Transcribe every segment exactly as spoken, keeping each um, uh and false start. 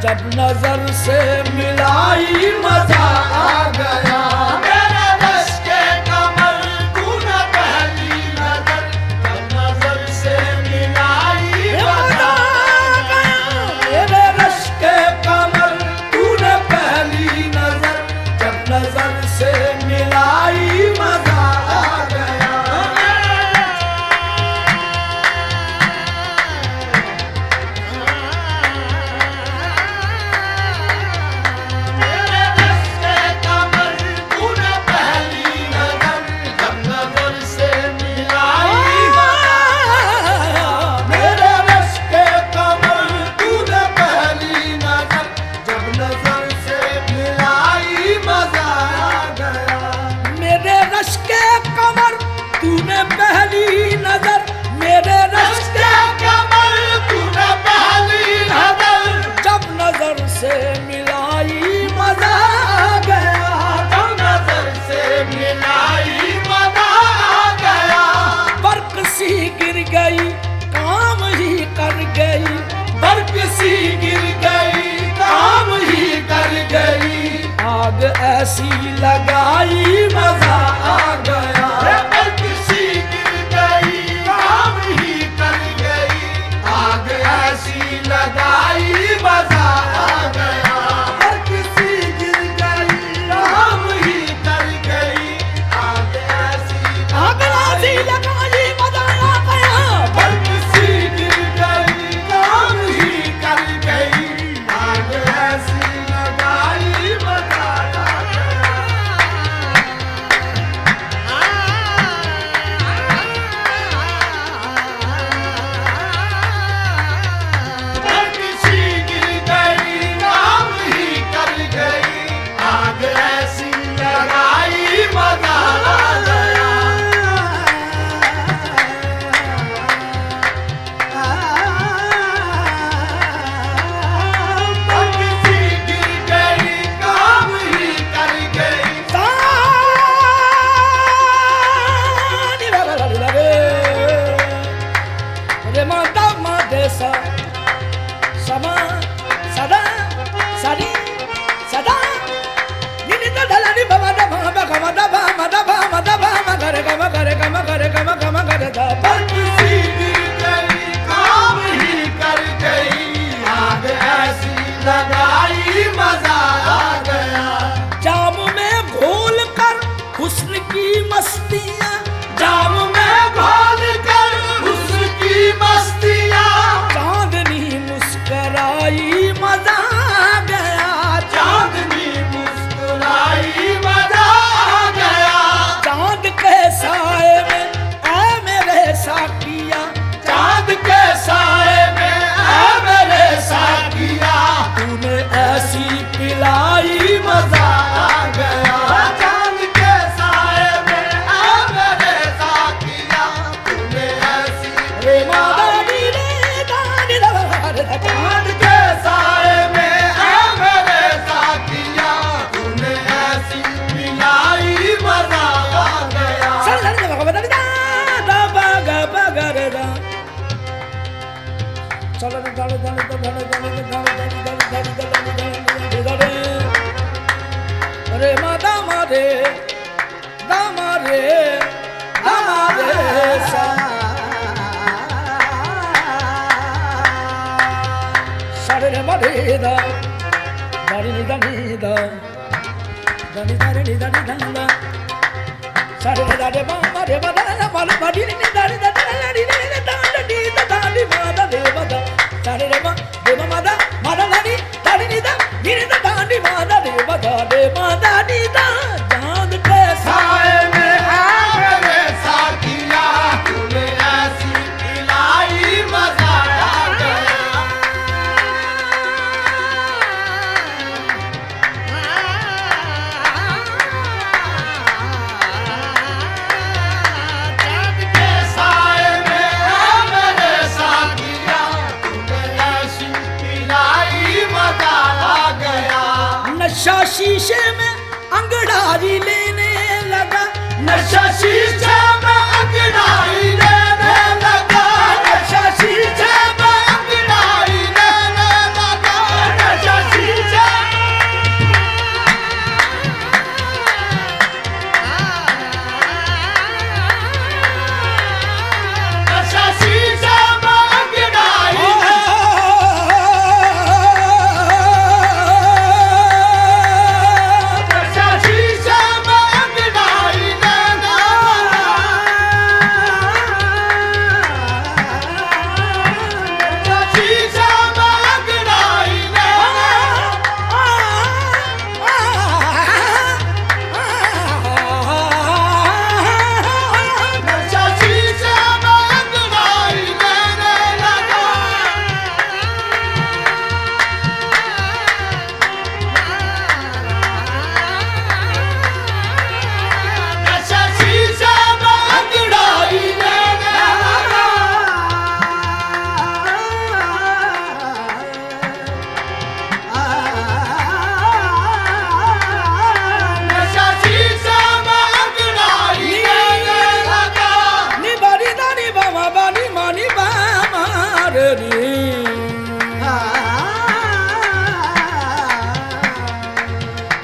जब नजर से मिलाई मजा आ गया। मेरे रश के कमर तूने पहली नजर जब नजर से मिलाई मजा आ गया। मेरे रश के कमर तूने पहली नजर जब नजर से मिलाई मजा आ गया। तूने पहली नजर मेरे रश के कमर तूने पहली नजर जब नजर से मिलाई मजा आ गया। जब नजर से मिलाई मजा आ गया। बर्क सी गिर गई काम ही कर गई। बर्क सी गिर गई काम ही कर गई। आग ऐसी लगाई मजा आ गया। लगाई मजा आ गया। बर्क सी गिर गई काम ही कर गई। आग ऐसी आग ऐसी लगाई मजा आ गया। बर्क सी गिर गई काम ही कर गई। आग ऐसी लगाई मजा आ गया। बर्क सी गिर गई काम ही कर गई। आग ऐसी लगाई मजा आ गया। जाम में घोल कर हुस्न की मस्तियाँ जाम में घोल कर हुस्न की मस्तियाँ। चांदनी मुस्कराई मजा आ गया। चांदनी मुस्कुराई मजा आ गया। चांद के साए में ऐ मेरे साकिया। चांद के साए में ऐ मेरे साकिया। तूने ऐसी पिलाई मजा आ गया। चांद के साए में ऐ मेरे साकिया। तूने ऐसी रे मादानी रे दानी रे चांद के साए में ऐ मेरे साकिया। तूने ऐसी पिलाई मजा आ गया। रे मादा मारे दामा रे दामा रे सा सारे रे मारे दा दारी नि दानी दा दानी दारी नि दानी दाना सारे रे दारे मामा रे मादा ना मालू बाडी नि दारी दानी दानी ने दानी दी दानी मादा रे मादा सारे रे मा रे मादा मादा दानी दानी नि दा नि दा दानी मादा रे मादा रे मादा नि दा चांद के साए में ऐ मेरे साकिया। तूने ऐसी पिलाई मजा आ गया। चांद के साए में ऐ मेरे साकिया। तूने ऐसी पिलाई मजा आ गया। नशा शीशे में अंगड़ाई लेने लगा। नशा शीशे में अंगड़ाई लेने लगा। नशा शीशे में अंगड़ाई लेने लगा। नशा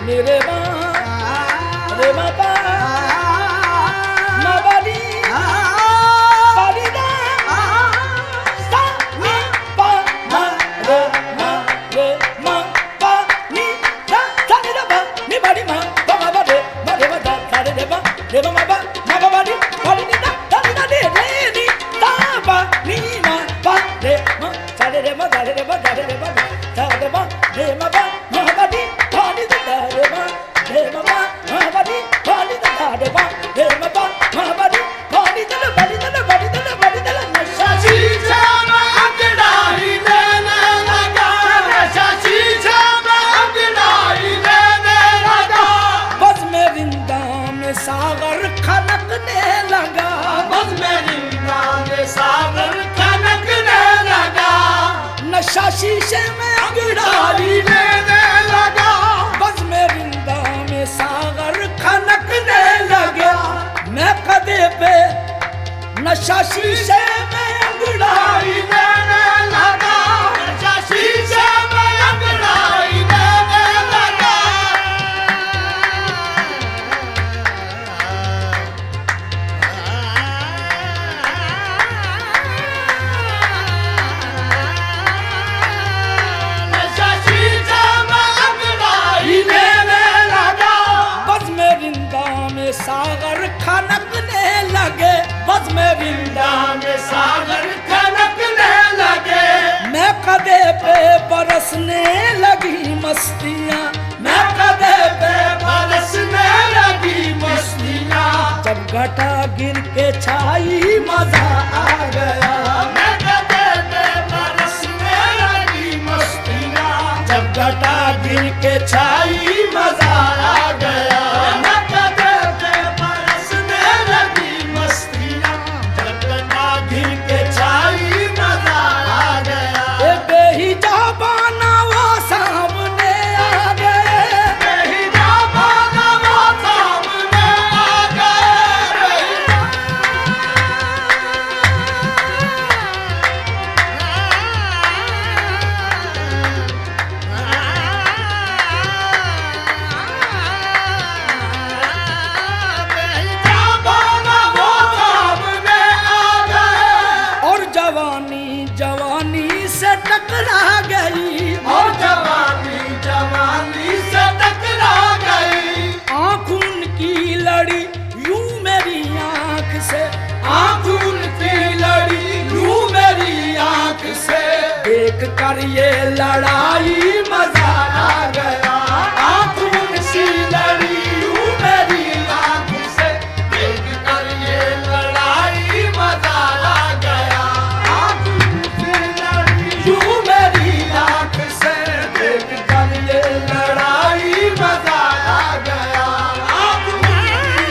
ni re ma re ma pa ma ba ni pa ni da sa ni pa ma re ma re ma pa ni da sa ni da pa ni ba ni ma pa ma ba re ma re ma da sa re re ma re ma ma ba ma ba ba ni pa ni da da ni da ni re ni da pa ni ma pa re ma sa re re ma da re re ma da re re ma sa re ma re ma ba ma ba ni pa ni da da re ma re ma ba ma ba ni pa ni da da re ma re ma ba ma ba ni pa ni da da ba ni da da ba ni da da ba ni da da nशा शीशा में अंगड़ाई लेने लगा नशा शीशा में अंगड़ाई लेने लगा बस में विंदा में सागर खनकने लगा बस मेरी नाम सागर खनकने लगा नशा शीशे में अंगड़ाई अंगड़ाई लेने लगा बस में विंदा में सागर खनकने लगा मैं कदे पे नशा शीशे में अंगड़ाई अंगड़ाई लेने लगा नशा शीशा में अंगड़ाई लेने लगा नशा शीशा में अंगड़ाई लेने लगा बस में विंदा में सागर खनकने लगे बस में विंदा में सागर खनकने लगे मैं कदे पे बरसने लगी मस्तियाँ मैं कदे पे बरसने लगी मस्तियाँ जब घटा गिर के छाई मजा आ गया मैं कदे पे बरसने लगी मस्तियाँ जब घटा गिर के छाई मजा आ गया मैं कदे पे बरसने लगी मस्तियाँ जब तना गिर के छाई मजा आ गया ए बेहिजा बाना वो सामने आ गए नहीं जा पाना वो सामने आ गए जा पाना वो सामने आ गए और जवानी जवानी से टकरा गई और जवानी जवानी से टकरा गई आँख उनकी लड़ी यूं मेरी आँख से आँख उनकी लड़ी यूं मेरी आँख से देख कर ये लड़ाई मजा आ गया आँख उनकी लड़ी यूं मेरी आँख से देख कर ये लड़ाई मजा आ गया आँख उनकी लड़ी यूं मेरी आँख से देख कर ये लड़ाई मजा आ गया आँख उनकी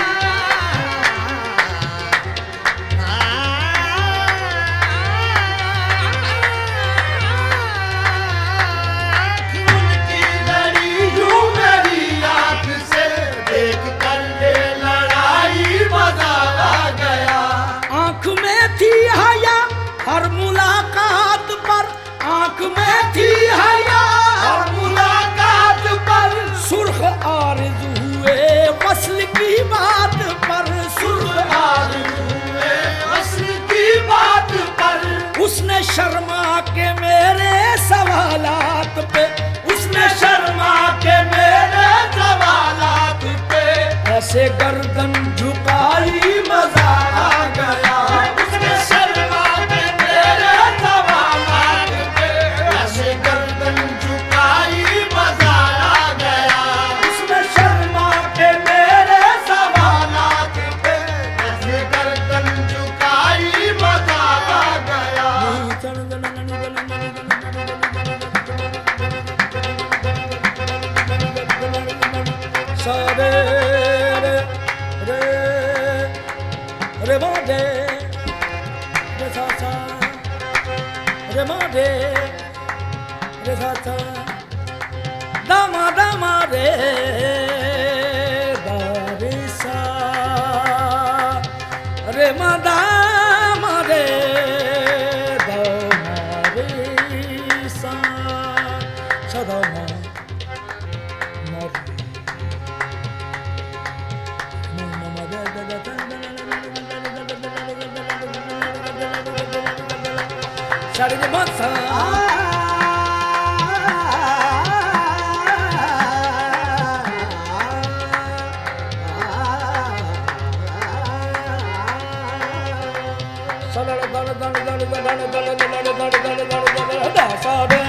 उनकी लड़ी यूं मेरी आँख से देख कर ये लड़ाई मजा आ गया आँख में थी हया हर मुलाकात पर आँख में थी हया और मुलाकात पर सुर्ख आरज़ू हुए वस्ल की बात पर सुर्ख आरज़ू हुए वस्ल की बात पर उसने शर्मा के मेरे सवालात पे उसने शर्मा के मेरे सवालात पे ऐसे गर्दन झुकाई मजा आ गया उसने शर्मा के मेरे सवालात पे ऐसे गर्दन झुकाई मजा आ गया उसने शर्मा के मेरे सवालात पे ऐसे गर्दन झुकाई मजा आ गया सारे रे रे रे मा रे रे सा सा रे मा रे रे सा सा दा मा दा मा रे दा रे सा रे मा दा मा रे दा मा रे सा सा दा मा मा सारे रे मासा सारे दन दन दन दन दन दन दन दन दन दन दा सारे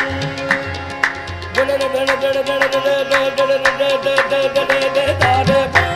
दे दे दे दे दे दे दे दे दे दे दे दे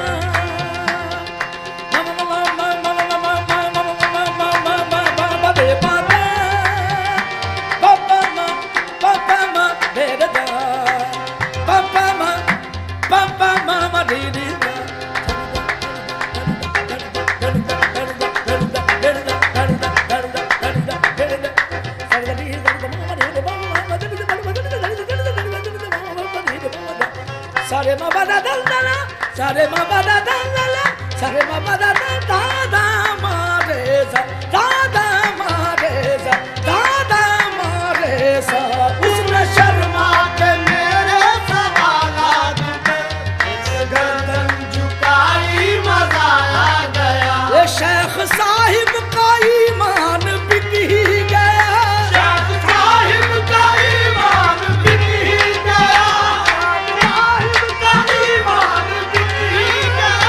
सारे मा बा दा दा दा सारे मा बा दा दा दा सारे मा बा दा दा दा मा रे सा दा दा मा रे सा दा दा मा रे सा उसने शर्मा के मेरे सवालात पे इस गर्दन झुकाई मजा आ गया ये शेख साहिब का ईमान बिक ही गया शेख साहिब का ईमान बिक ही गया साहिब का ईमान बिक ही गया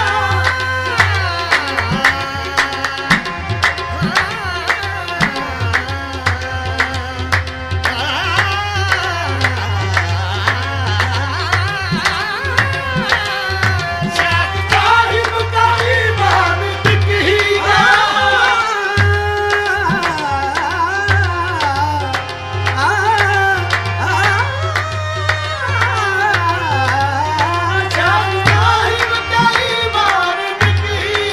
शेख साहिब का ईमान बिक ही गया साहिब का ईमान बिक ही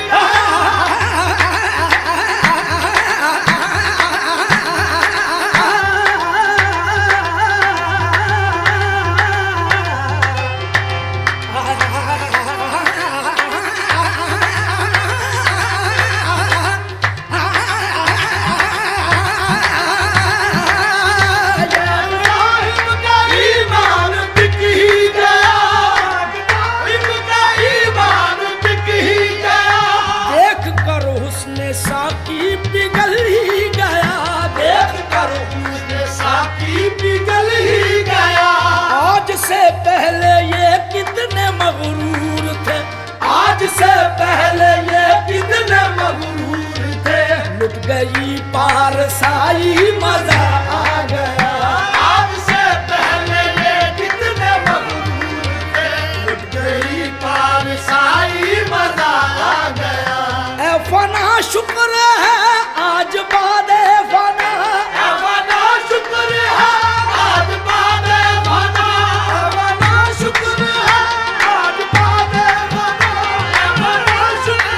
साहिब का ईमान बिक ही गया इनका ईमान बिक ही गया देख कर हुस्ने साकी पिघल ही गया देख कर उसने साकी पिघल ही गया आज से पहले ये कितने मगरूर थे आज से पहले ये कितने मगरूर थे लुट गई पारसाई मजा आ गया आज से पहले ये कितने मगरूर थे लुट गई पारसाई मजा आ गया ए फना शुक्र है आज बादे फना फना शुक्र है आज बादे फना फना शुक्र है आज बादे फना फना शुक्र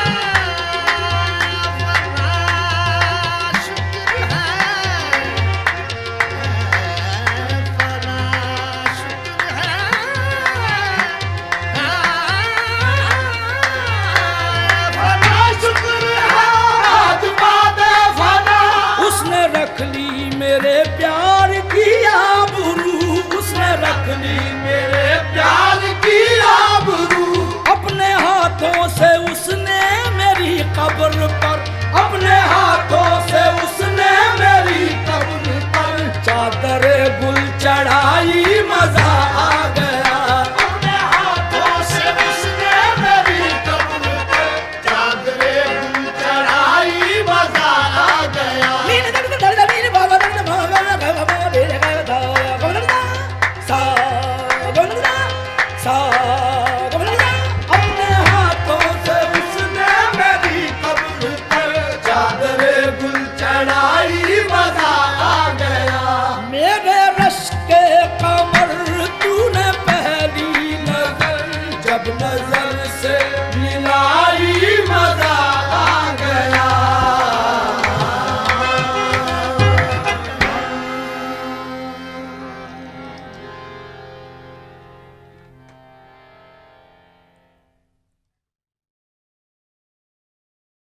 फना शुक्र है आज बादे फना उसने रख ली मेरे प्यार की आबरू उसने रख ली मेरे प्यार की आबरू अपने हाथों से उसने मेरी कब्र पर अपने हाथों से उसने मेरी कब्र पर चादर गुल चढ़ाई मजा आ गया अपने हाथों से उसने मेरी कब्र पर चादरे गुल चढ़ाई मजा आ गया नीन दर्द दर्द नीन बाबा दर्द बाबा बाबा बेरे का धा गोविंदा सा गोविंदा सा गोविंदा अपने हाथों से उसने मेरी कब्र पर चादरे गुल चढ़ाई मजा आ गया मेरे रश के कमर तूने पहली नजर जब नजर से मिलाई मजा